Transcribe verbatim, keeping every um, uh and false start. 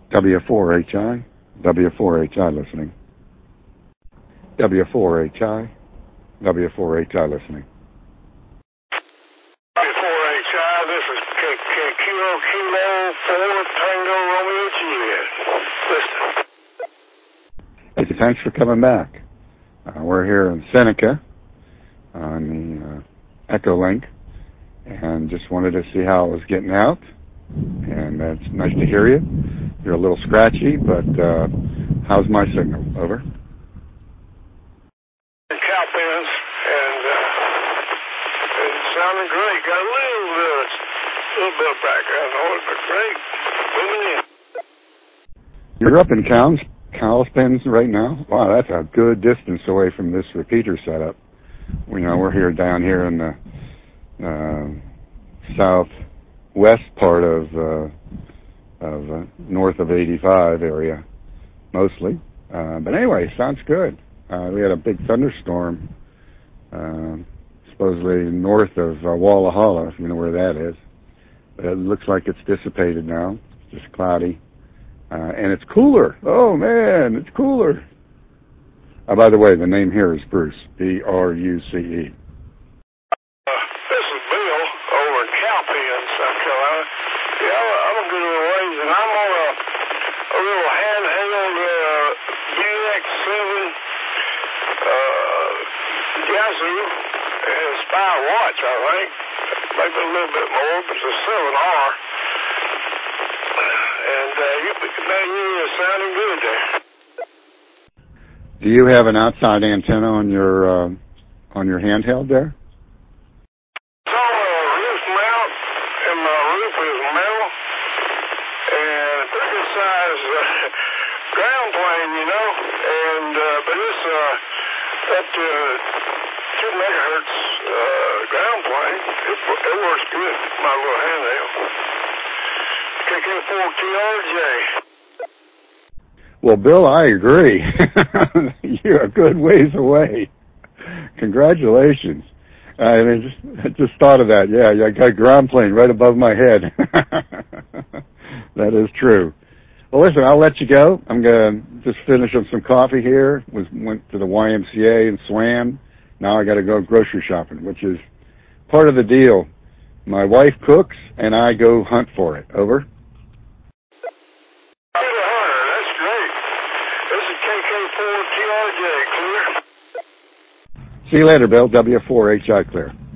W four H I, W four H I listening. W four H I, W four H I listening. W four H I, this is Kilo Kilo four Tango Romeo Juliet. Listen. Hey, thanks for coming back. Uh, we're here in Seneca on the uh, Echolink, and just wanted to see how it was getting out. And it's nice to hear you. You're a little scratchy, but uh, how's my signal? Over. Cow pens, and uh, it sounded great. Got a little bit, little bit of background noise, but great. Moving in. You're up in Cows, Cowspens right now? Wow, that's a good distance away from this repeater setup. You know, we're here down here in the uh, southwest part of uh, of uh, north of eighty-five area, mostly. Uh, but anyway, sounds good. Uh, we had a big thunderstorm, uh, supposedly north of uh, Walla Halla, if you know where that is. But it looks like it's dissipated now. It's just cloudy. Uh, and it's cooler. Oh, man, it's cooler. Uh, by the way, the name here is Bruce, B R U C E. Uh, this is Bill over in Cowpen, South Carolina. Yeah, I'm a good little ways, and I'm on a, a little handheld uh, U X seven uh, Yazoo, and it's by a watch, I think. Maybe a little bit more, but it's a seven R. And uh, you, man, you're sounding good there. Do you have an outside antenna on your uh, on your handheld there? It's on a roof mount, and my roof is metal, and a pretty good size uh, ground plane, you know. And uh, but it's uh, up to two megahertz uh, ground plane. It, it works good. My little handheld. K K four T R J. Well, Bill, I agree. You're a good ways away. Congratulations. I mean, just, I just thought of that. Yeah, I got a ground plane right above my head. That is true. Well, listen, I'll let you go. I'm going to just finish up some coffee here. Was Went to the Y M C A and swam. Now I got to go grocery shopping, which is part of the deal. My wife cooks, and I go hunt for it. Over. See you later, Bill. W four H I clear.